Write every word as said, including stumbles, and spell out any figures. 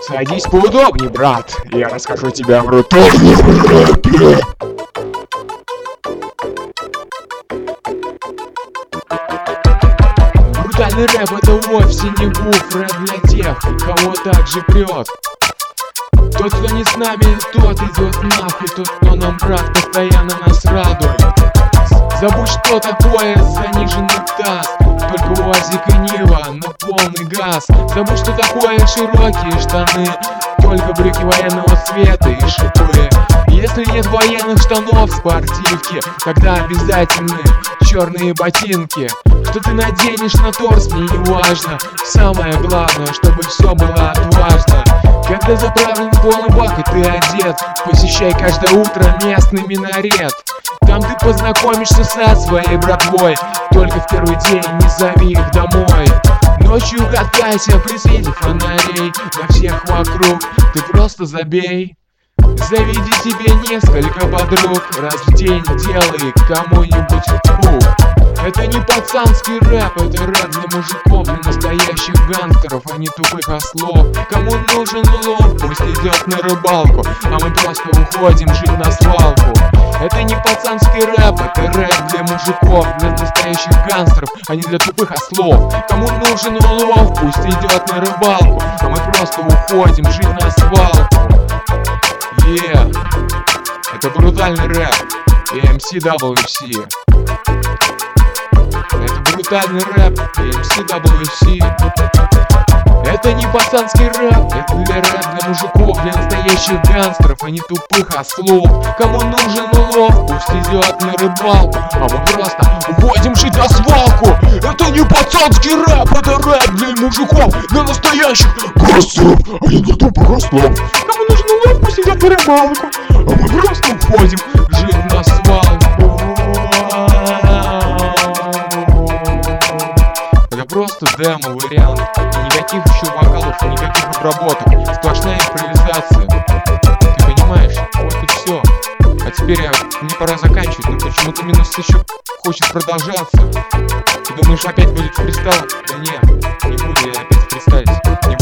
Садись поудобнее, брат. Я расскажу тебе о брутальном рэпе. Брутальный рэп — это вовсе не буф. Рэп для тех, кого так же прет. Тот, кто не с нами, тот идет нахуй. Тот, кто нам брат, постоянно нас радует. Забудь, что такое заниженный таз. Только УАЗик и Нива на полный газ. Забудь, что такое широкие штаны. Только брюки военного цвета и шипы. Если нет военных штанов, спортивки, тогда обязательны черные ботинки. Что ты наденешь на торс, мне не важно. Самое главное, чтобы все было отважно. Когда заправлен полный бак и ты одет, посещай каждое утро местный минарет. Там ты познакомишься со своей братвой. Только в первый день не зови их домой. Ночью катайся при свете фонарей. На всех вокруг ты просто забей. Заведи себе несколько подруг. Раз в день делай кому-нибудь пух. Это не пацанский рэп, это рэп для мужиков, для настоящих гангстеров, а не тупых ослов. Кому нужен улов, пусть идет на рыбалку, а мы просто уходим жить на свалку. Это не пацанский рэп, это рэп для мужиков, для настоящих гангстеров, а не для тупых ослов. Кому нужен улов, пусть идет на рыбалку, а мы просто уходим жить на свалку. Yeah. Это брутальный рэп и эм си дабл ю си. Это брутальный рэп и эм си дабл ю си. Это не пацанский рэп, это для рэп для мужиков, для настоящих гангстеров, а не тупых ослов. Кому нужен улов, пусть идет на рыбалку, а мы просто уходим жить на свалку. Это не пацанский рэп, это рэп для мужиков, для настоящих гангстеров, а не для тупых ослов. Кому нужен улов, пусть идет на рыбалку, а мы просто уходим жить на свалку. Это просто демо-вариант. Никаких еще вокалов, никаких обработок. Сплошная импровизация. Ты понимаешь? Вот и все. А теперь я, мне пора заканчивать, но почему-то минус еще хочет продолжаться. Ты думаешь, опять будет фристайл? Да нет, не буду я опять фристайлить. Не